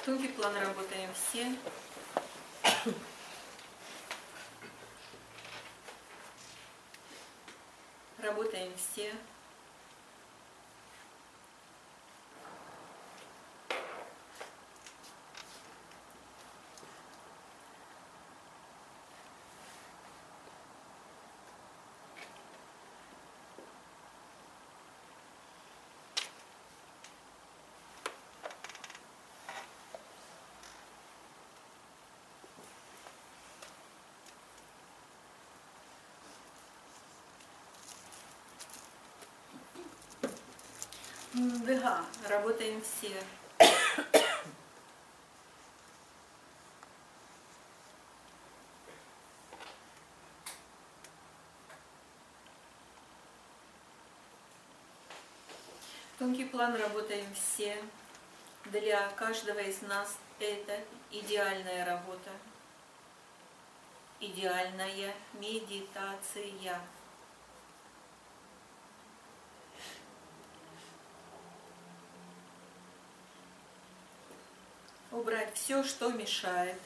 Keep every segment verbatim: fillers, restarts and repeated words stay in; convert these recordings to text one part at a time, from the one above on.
Тонкий план работаем все. Работаем все. Да, работаем все. Тонкий план работаем все. Для каждого из нас это идеальная работа, идеальная медитация. Убрать все, что мешает.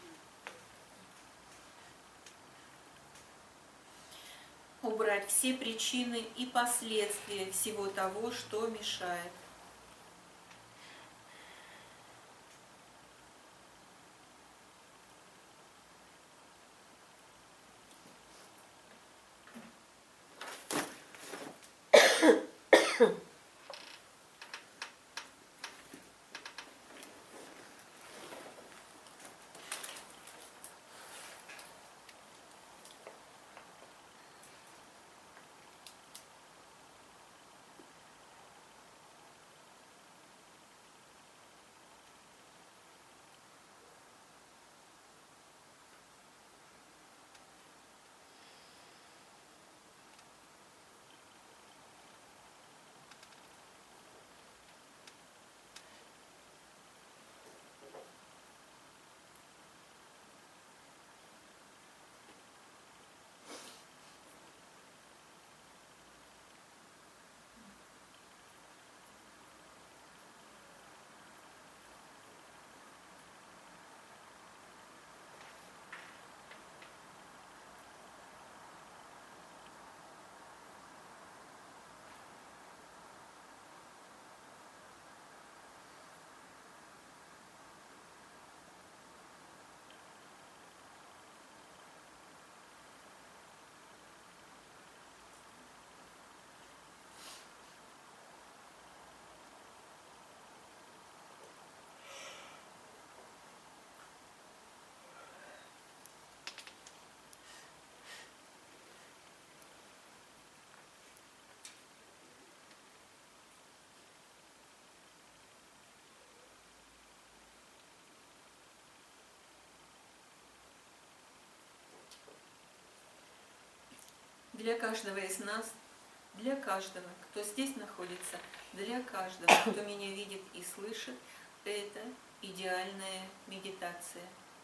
Убрать все причины и последствия всего того, что мешает. Для каждого из нас, для каждого, кто здесь находится, для каждого, кто меня видит и слышит, это идеальная медитация.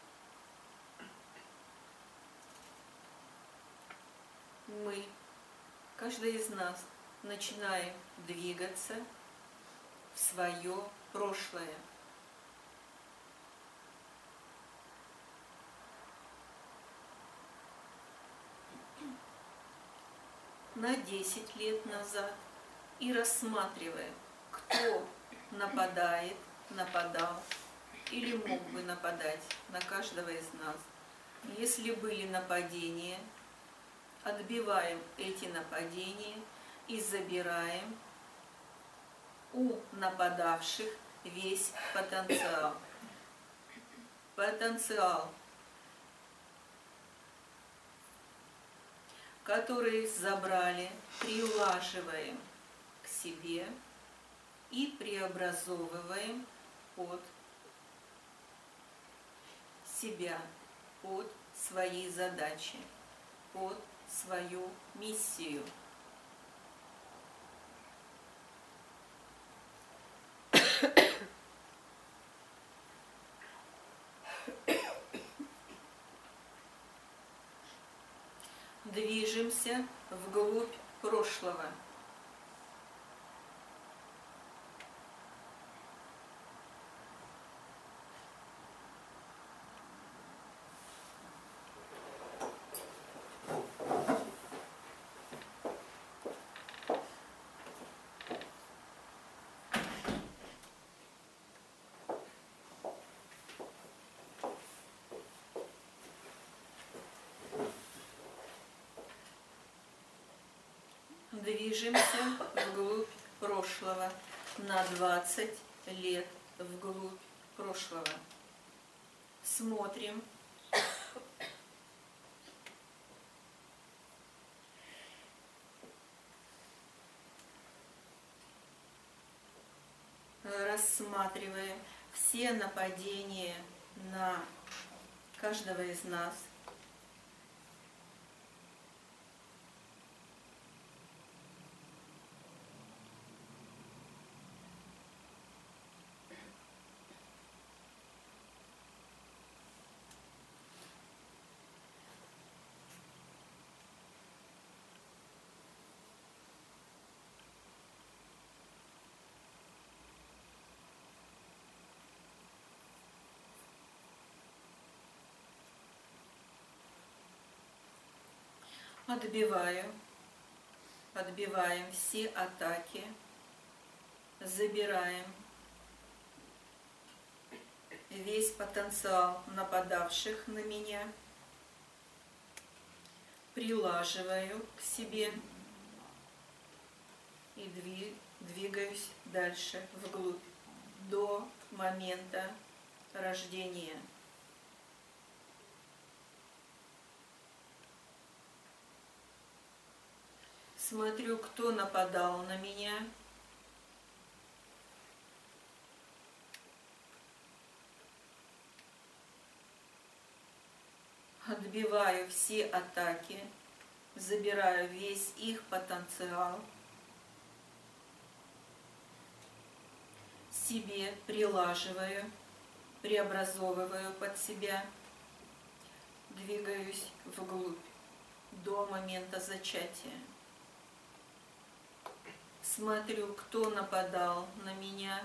Мы, каждый из нас, начинаем двигаться в свое прошлое. На десять лет назад и рассматриваем, кто нападает, нападал или мог бы нападать на каждого из нас. Если были нападения, отбиваем эти нападения и забираем у нападавших весь потенциал. Потенциал, которые забрали, приглаживаем к себе и преобразовываем под себя, под свои задачи, под свою миссию. Движемся вглубь прошлого. Движемся вглубь прошлого на двадцать лет вглубь прошлого. Смотрим. Рассматриваем все нападения на каждого из нас. Отбиваю, отбиваем все атаки, забираем весь потенциал нападавших на меня, прилаживаю к себе и двигаюсь дальше вглубь до момента рождения. Смотрю, кто нападал на меня. Отбиваю все атаки, забираю весь их потенциал, себе прилаживаю, преобразовываю под себя, двигаюсь вглубь до момента зачатия. Смотрю, кто нападал на меня,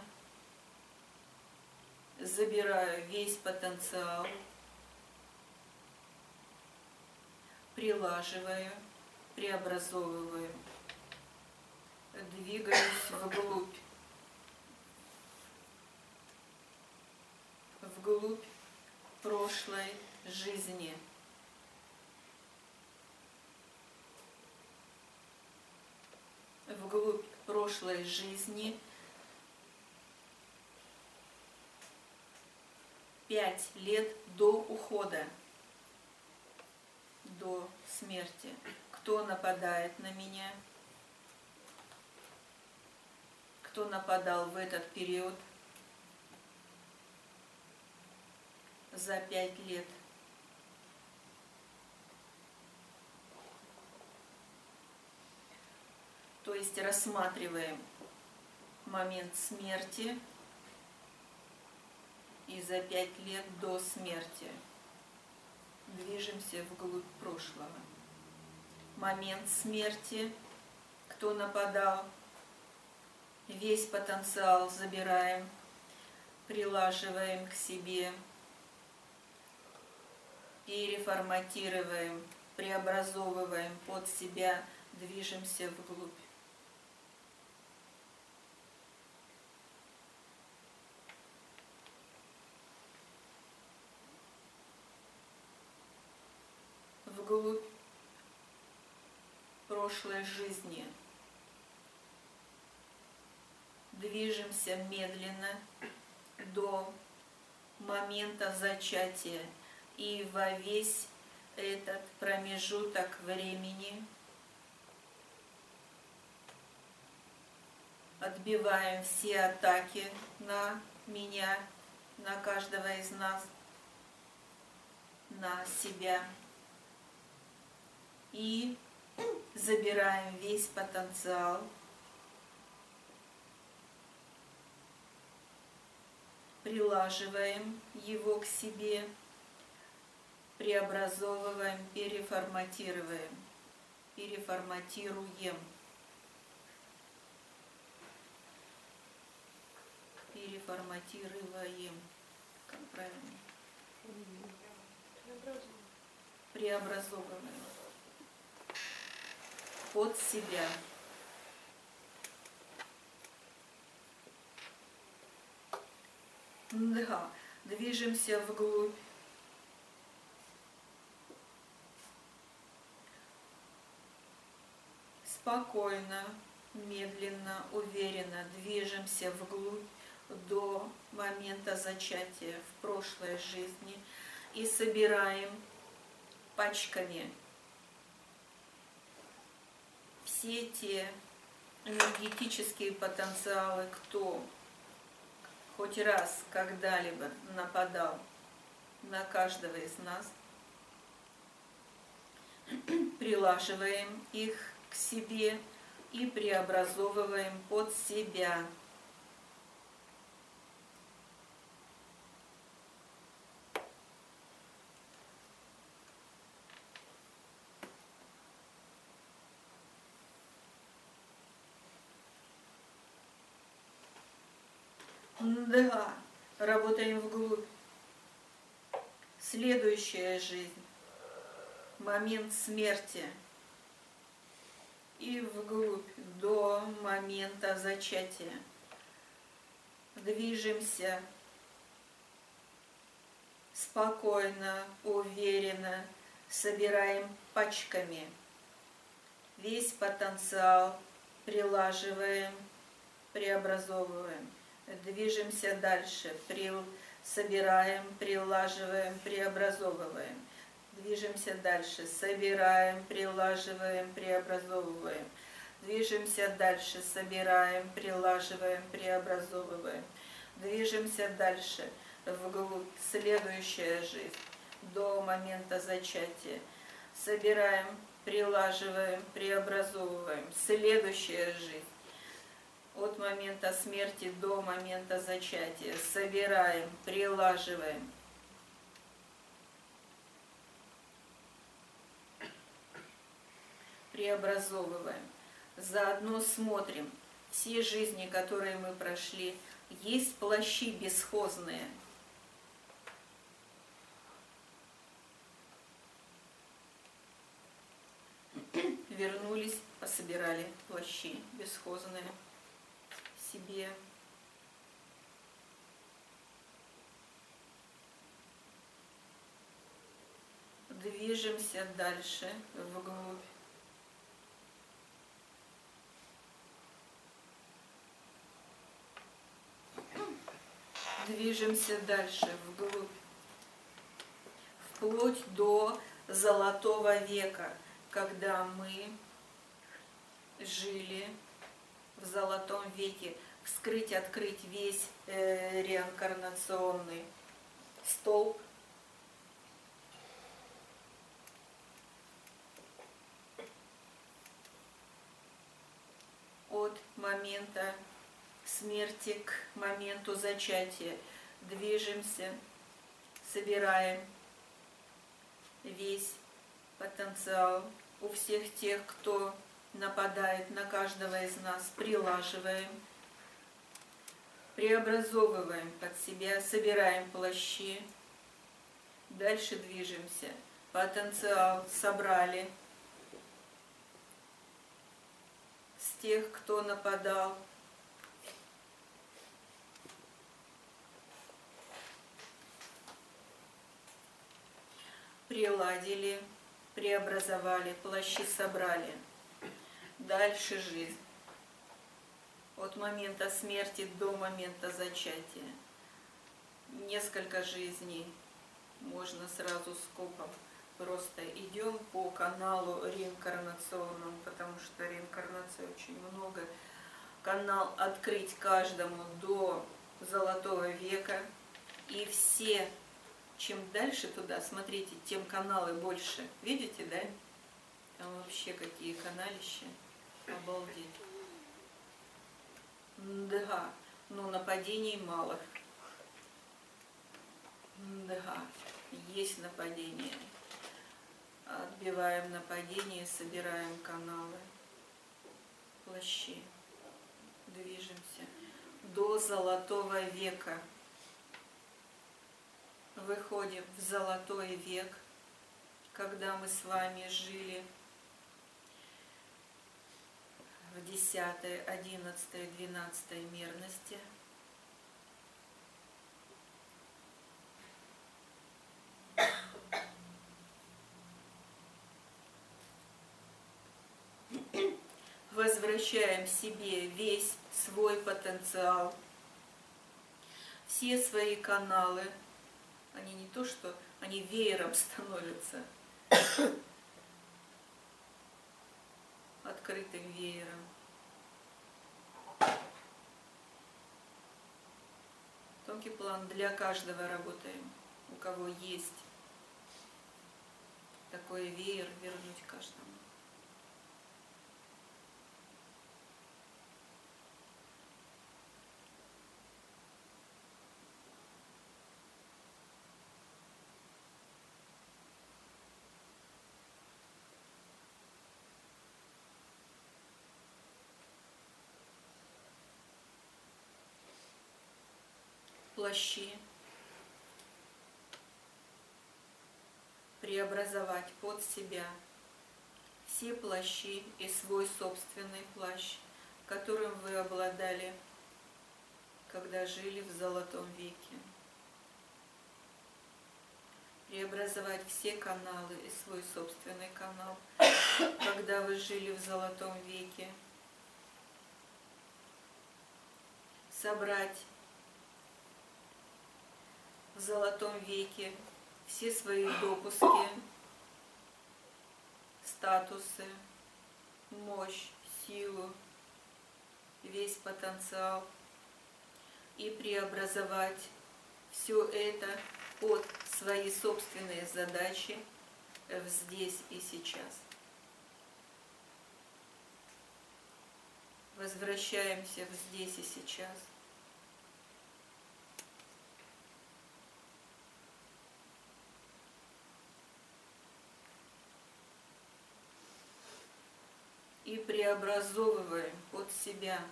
забираю весь потенциал, прилаживаю, преобразовываю, двигаюсь вглубь, вглубь прошлой жизни. Вглубь прошлой жизни пять лет до ухода, до смерти. Кто нападает на меня? Кто нападал в этот период за пять лет? То есть рассматриваем момент смерти и за пять лет до смерти. Движемся вглубь прошлого. Момент смерти, кто нападал, весь потенциал забираем, прилаживаем к себе, переформатируем, преобразовываем под себя, движемся вглубь. Вглубь прошлой жизни. Движемся медленно до момента зачатия. И во весь этот промежуток времени отбиваем все атаки на меня, на каждого из нас, на себя. И забираем весь потенциал, прилаживаем его к себе, преобразовываем, переформатируем, переформатируем, переформатируем, как правильно? Преобразовываем под себя. Да, движемся вглубь. спокойно, медленно, уверенно движемся вглубь до момента зачатия в прошлой жизни и собираем пачками все те энергетические потенциалы, кто хоть раз когда-либо нападал на каждого из нас, прилаживаем их к себе и преобразовываем под себя. Да, работаем вглубь. Следующая жизнь. Момент смерти. И вглубь до момента зачатия. Движемся спокойно, уверенно, собираем пачками весь потенциал, прилаживаем, преобразовываем. Движемся дальше, при, собираем, прилаживаем, преобразовываем. Движемся дальше, собираем, прилаживаем, преобразовываем. Движемся дальше, собираем, прилаживаем, преобразовываем. Движемся дальше, вглубь, следующая жизнь, до момента зачатия. Собираем, прилаживаем, преобразовываем. Следующая жизнь. От момента смерти до момента зачатия. Собираем, прилаживаем. Преобразовываем. Заодно смотрим. Все жизни, которые мы прошли, есть плащи бесхозные. Вернулись, пособирали плащи бесхозные себе. Движемся дальше вглубь. Движемся дальше вглубь. Вплоть до Золотого века, когда мы жили в Золотом веке, вскрыть, открыть весь э, реинкарнационный столб. От момента смерти к моменту зачатия движемся, собираем весь потенциал у всех тех, кто нападает на каждого из нас, прилаживаем, преобразовываем под себя, собираем плащи, дальше движемся, потенциал собрали с тех, кто нападал, приладили, преобразовали, плащи собрали. Дальше жизнь. От момента смерти до момента зачатия. Несколько жизней. Можно сразу скопом. Просто идем по каналу реинкарнационному, потому что реинкарнации очень много. Канал открыть каждому до Золотого века. И все, чем дальше туда, смотрите, тем каналы больше. Видите, да? Там вообще какие каналища. Обалдеть. Да, но нападений мало. Да, есть нападения. Отбиваем нападение, собираем каналы, плащи. Движемся до Золотого века. Выходим в Золотой век, когда мы с вами жили в десятой, одиннадцатой, двенадцатой мерности. возвращаем себе весь свой потенциал, все свои каналы. Они не то, что они веером становятся, открытым веером. Тонкий план для каждого работаем. У кого есть такой веер, вернуть каждому. Плащи преобразовать под себя все плащи и свой собственный плащ, которым вы обладали, когда жили в Золотом веке. Преобразовать все каналы и свой собственный канал, когда вы жили в Золотом веке. Собрать в Золотом веке все свои допуски, статусы, мощь, силу, весь потенциал и преобразовать все это под свои собственные задачи в здесь и сейчас. Возвращаемся в здесь и сейчас. И преобразовываем под себя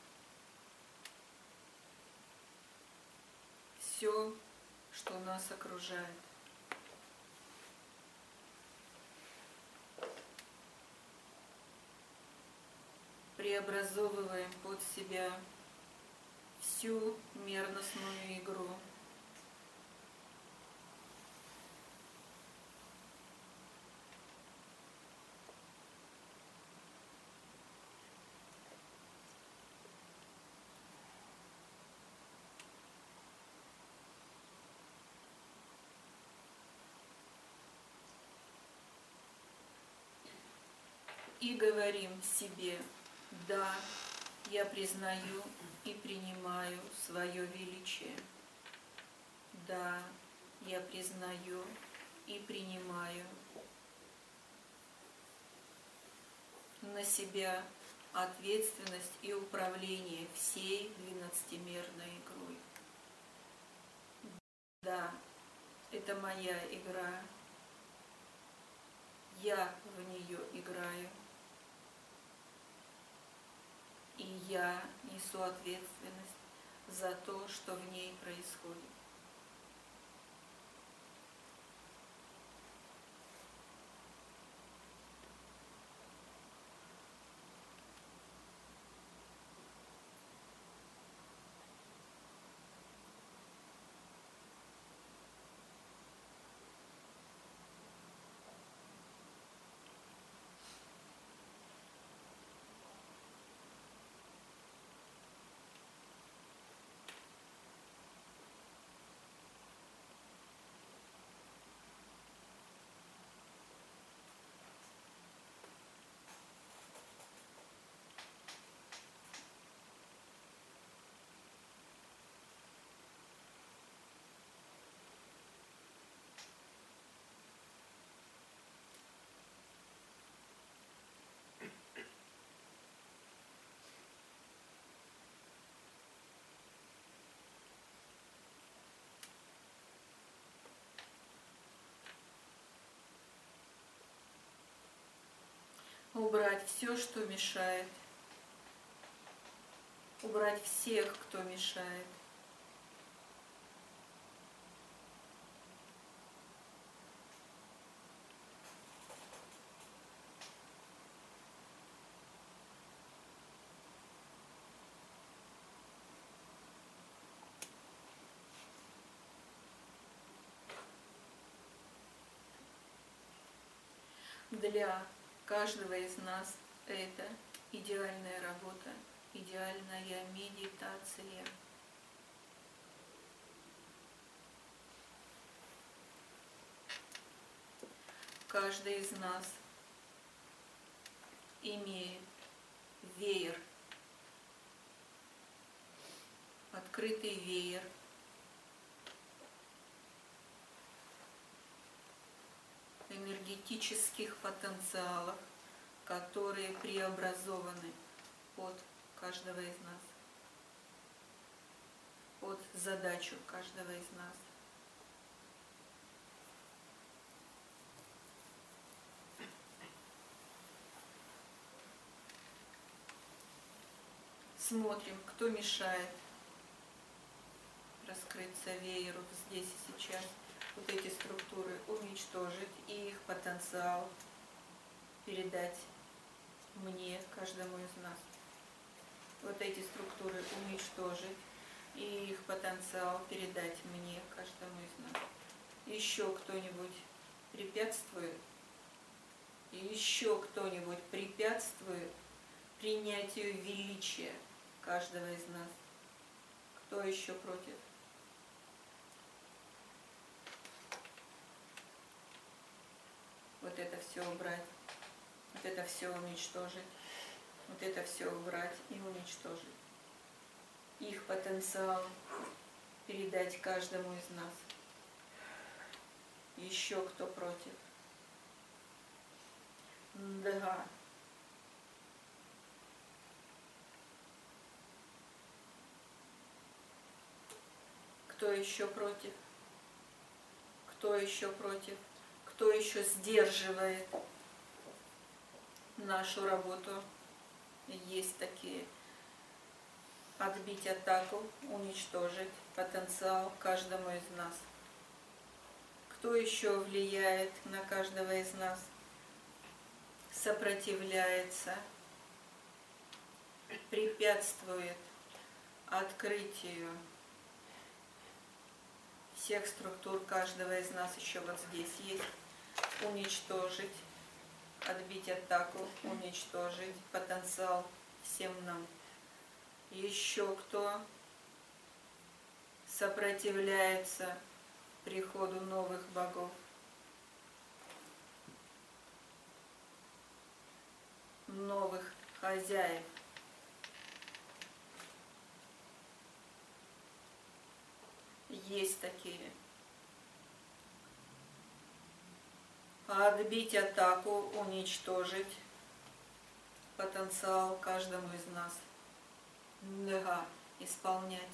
все, что нас окружает. Преобразовываем под себя всю мерностную игру. И говорим себе: да, я признаю и принимаю свое величие. Да, я признаю и принимаю на себя ответственность и управление всей двенадцатимерной игрой. Да, это моя игра. Я в нее играю. И я несу ответственность за то, что в ней происходит. Убрать все, что мешает. Убрать всех, кто мешает. Для каждого из нас это идеальная работа, идеальная медитация. Каждый из нас имеет веер, открытый веер, энергетических потенциалов, которые преобразованы под каждого из нас, под задачу каждого из нас. Смотрим, кто мешает раскрыться вееру здесь и сейчас. Вот эти структуры уничтожить и их потенциал передать мне, каждому из нас. Вот эти структуры уничтожить и их потенциал передать мне, каждому из нас. Еще кто-нибудь препятствует? Еще кто-нибудь препятствует принятию величия каждого из нас? Кто еще против? Вот это все убрать, вот это все уничтожить, вот это все убрать и уничтожить. Их потенциал передать каждому из нас. Еще кто против? Да. Кто еще против? Кто еще против? Кто еще сдерживает нашу работу? Есть такие. Отбить атаку, уничтожить потенциал каждому из нас. Кто еще влияет на каждого из нас? Сопротивляется, препятствует открытию всех структур каждого из нас. Еще вот здесь есть. Уничтожить, отбить атаку, уничтожить потенциал всем нам. Еще кто сопротивляется приходу новых богов? Новых хозяев. Есть такие. Отбить атаку, уничтожить потенциал каждому из нас. Да, исполнять.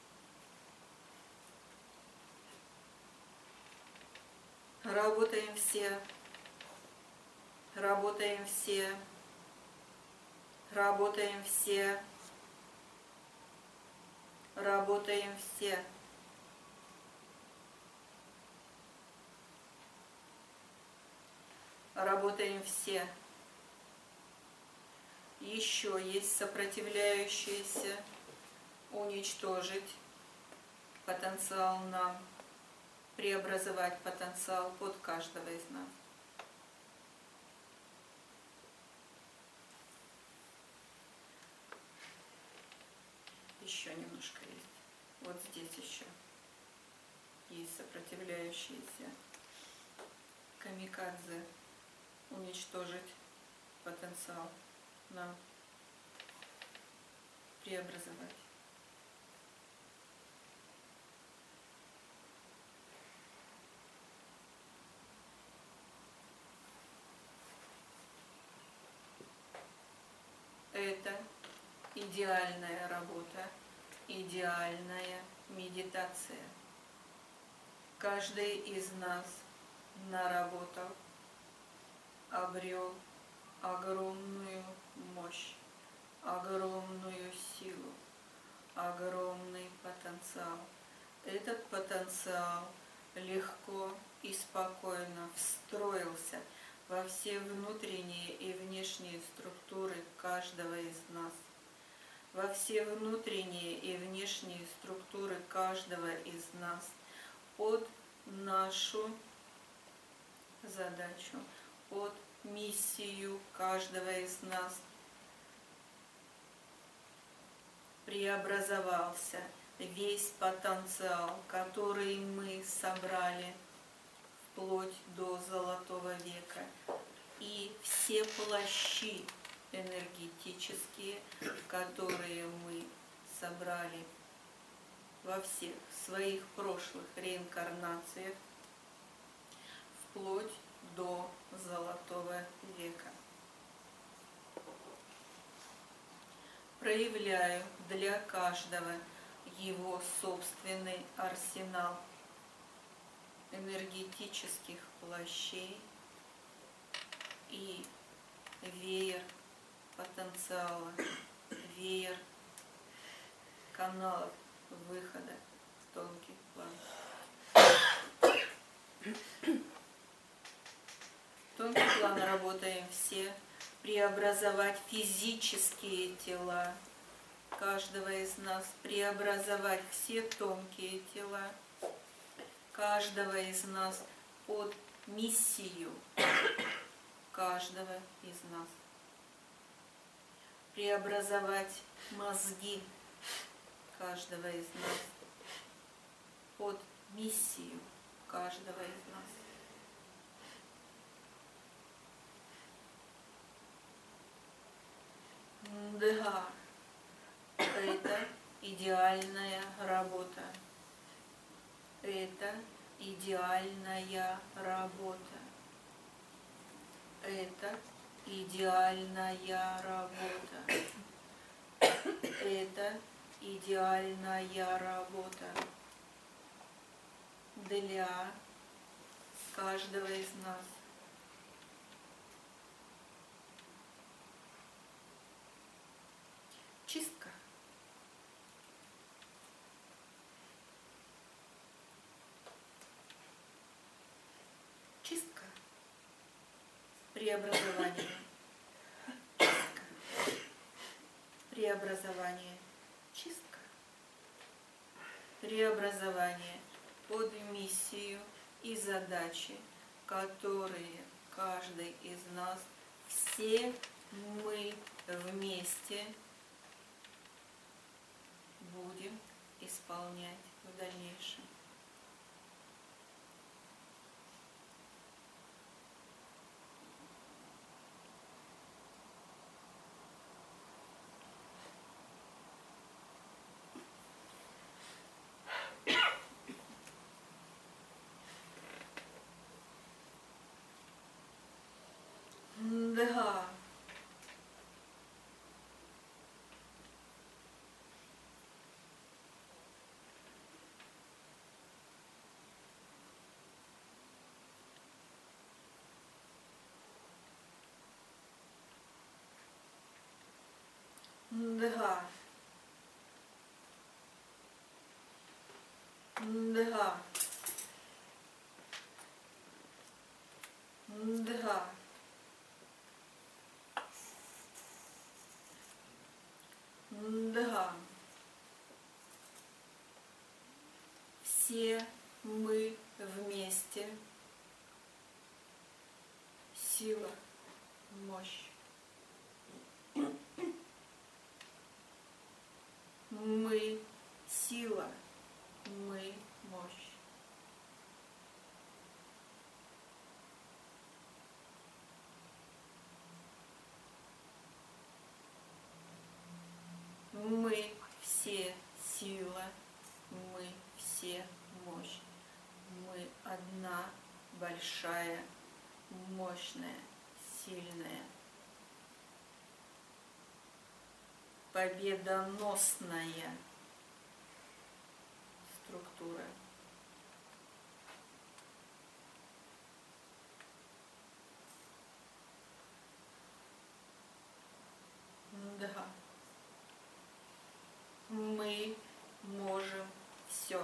Работаем все. Работаем все. Работаем все. Работаем все. Работаем все. Еще есть сопротивляющиеся, уничтожить потенциал нам, преобразовать потенциал под каждого из нас. Еще немножко есть. Вот здесь еще есть сопротивляющиеся. Камикадзе. Уничтожить потенциал нам, преобразовать. Это идеальная работа, идеальная медитация. Каждый из нас наработал, обрел огромную мощь, огромную силу, огромный потенциал. Этот потенциал легко и спокойно встроился во все внутренние и внешние структуры каждого из нас, во все внутренние и внешние структуры каждого из нас под нашу задачу, под миссию каждого из нас, преобразовался весь потенциал, который мы собрали вплоть до Золотого века, и все плащи энергетические, которые мы собрали во всех своих прошлых реинкарнациях вплоть до Золотого века. Проявляю для каждого его собственный арсенал энергетических плащей и веер потенциала, веер каналов выхода в тонкий план. Тонкий план работаем все. Преобразовать физические тела каждого из нас, преобразовать все тонкие тела каждого из нас под миссию каждого из нас. Преобразовать мозги каждого из нас под миссию каждого из нас. Да, это идеальная работа. Это идеальная работа. Это идеальная работа. Это идеальная работа для каждого из нас. Чистка. Чистка. Преобразование. Чистка. Преобразование. Чистка. Преобразование под миссию и задачи, которые каждый из нас, все мы вместе будем исполнять в дальнейшем. Да. Да. Да. Да. Да. Все мы вместе. Сила, мощь. Мы сила, мы мощь. Мы все сила, мы все мощь. Мы одна большая, мощная, сильная, победоносная структура. Да. Мы можем все.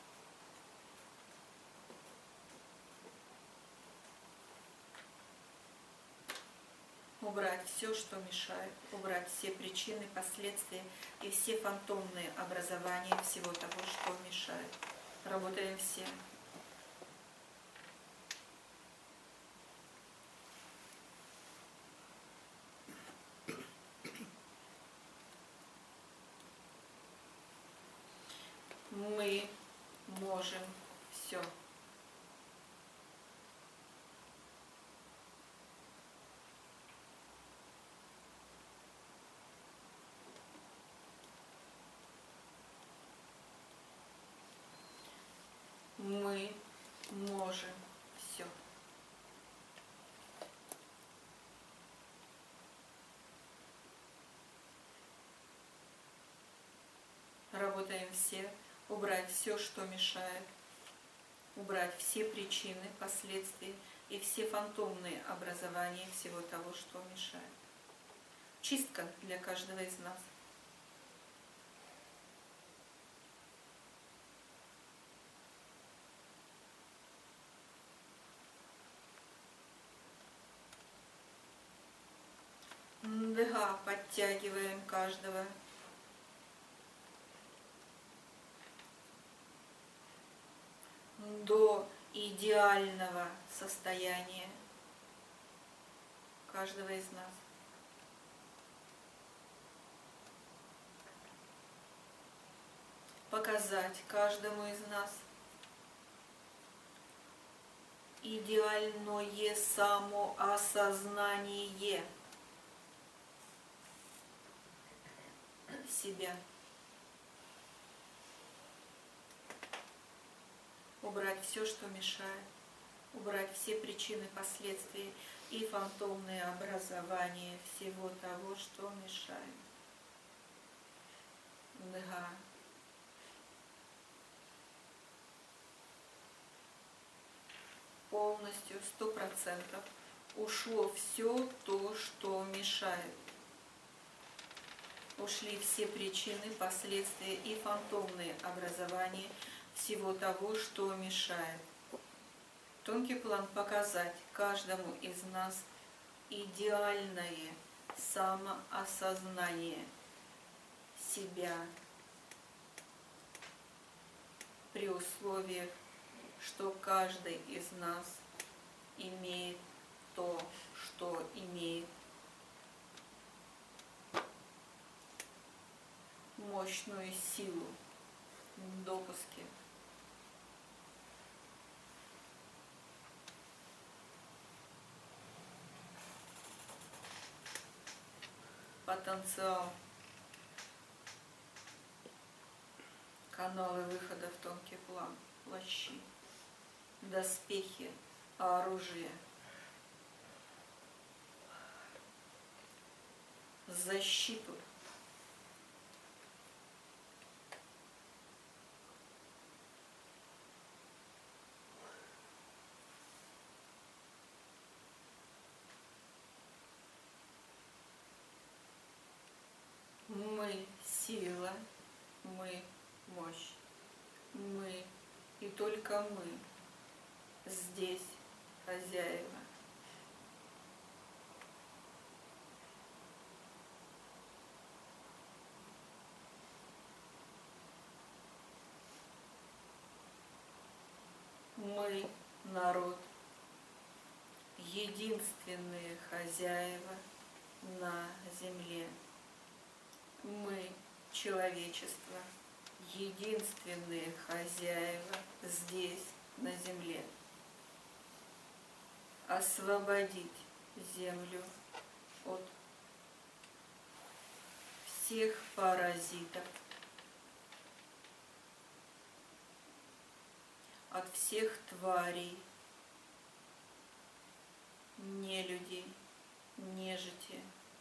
Убрать все, что мешает, убрать все причины, последствия и все фантомные образования всего того, что мешает. Работаем все. все. Мы можем все. Работаем все, убрать все, что мешает, убрать все причины, последствия и все фантомные образования всего того, что мешает. Чистка для каждого из нас. Дыха, подтягиваем каждого. До идеального состояния каждого из нас. Показать каждому из нас идеальное самоосознание себя. Убрать все, что мешает, убрать все причины, последствия и фантомные образования всего того, что мешает. Дыха. Полностью, сто процентов ушло все то, что мешает. Ушли все причины, последствия и фантомные образования всего того, что мешает. Тонкий план показать каждому из нас идеальное самоосознание себя при условиях, что каждый из нас имеет то, что имеет. Мощную силу в допуске. Потенциал. Каналы выхода в тонкий план. Плащи. Доспехи. Оружие. Защиту. Мы сила, мы мощь, мы и только мы здесь хозяева. Мы народ, единственные хозяева на земле. Мы, человечество, единственные хозяева здесь, на земле. Освободить землю от всех паразитов, от всех тварей, нелюдей, нежити,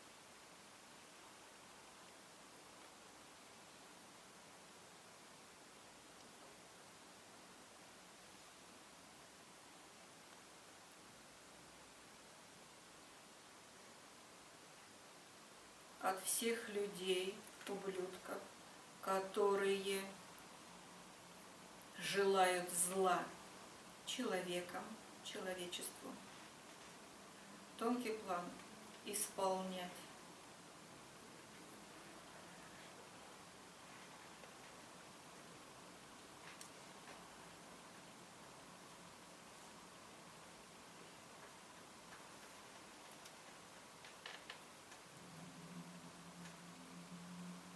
от всех людей, ублюдков, которые желают зла человекам, человечеству. Тонкий план исполнять.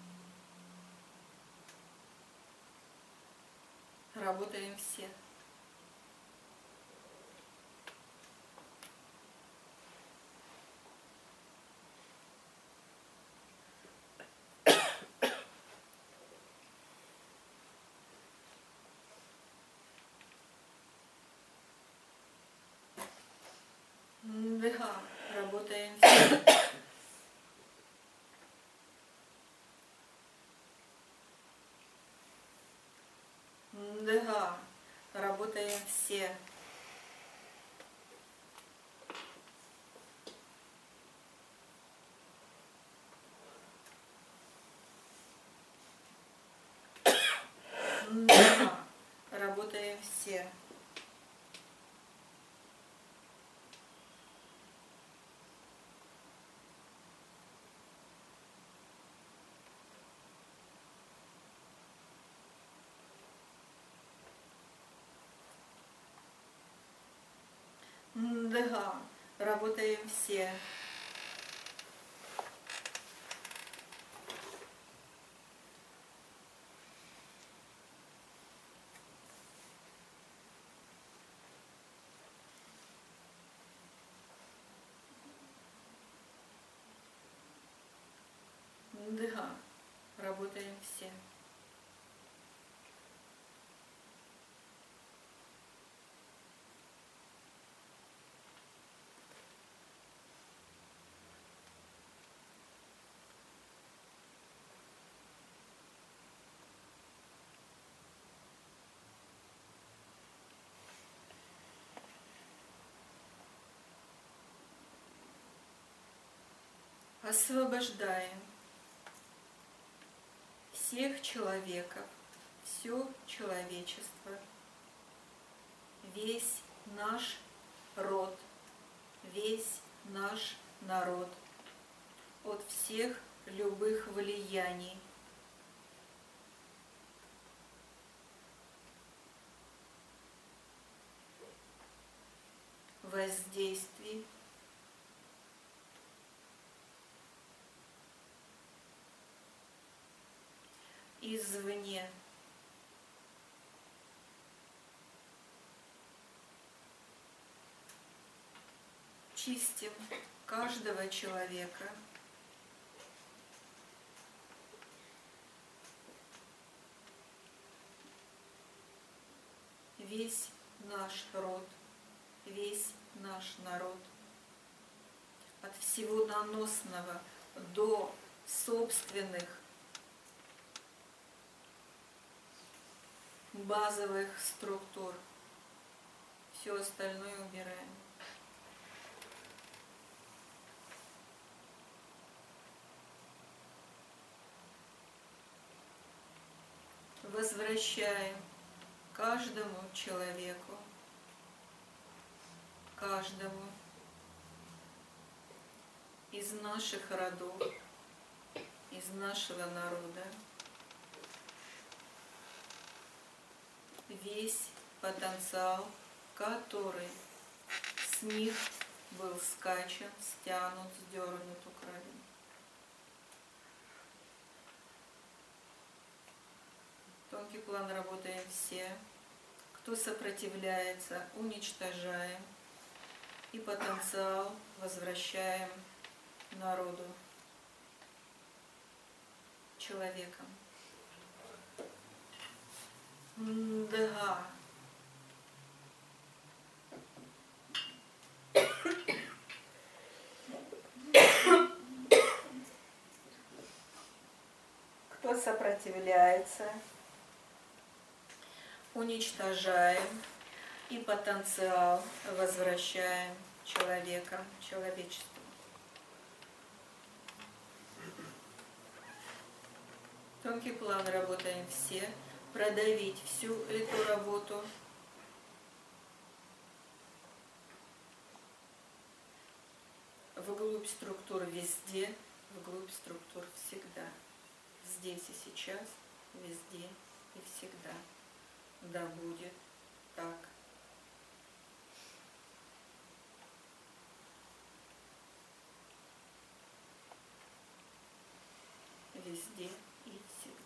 Работаем все. Ндыха. Работаем все. Ндыха. Работаем все. Ндыха. Работаем все. Ндыха. Работаем все. Ндыха. Работаем все. Освобождаем всех человеков, все человечество, весь наш род, весь наш народ от всех любых влияний, воздействий, извне. Чистим каждого человека, весь наш род, весь наш народ, от всего наносного до собственных базовых структур. Все остальное убираем. Возвращаем каждому человеку, каждому из наших родов, из нашего народа весь потенциал, который с них был скачан, стянут, сдернут, украден. Тонкий план работаем все. Кто сопротивляется, уничтожаем. И потенциал возвращаем народу, человеком. Ндыха. Кто сопротивляется, уничтожаем и потенциал возвращаем человеком, человечеству. Тонкий план работаем все. Продавить всю эту работу. Вглубь структур везде, вглубь структур всегда. Здесь и сейчас, везде и всегда. Да будет так. Везде и всегда.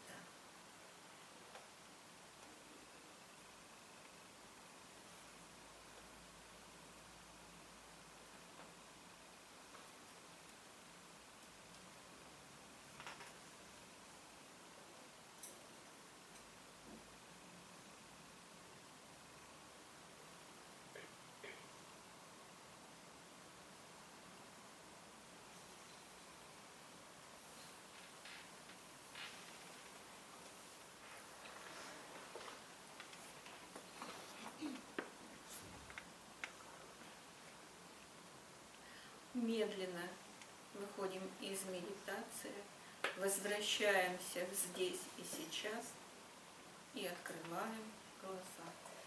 медленно выходим из медитации, возвращаемся здесь и сейчас и открываем глаза.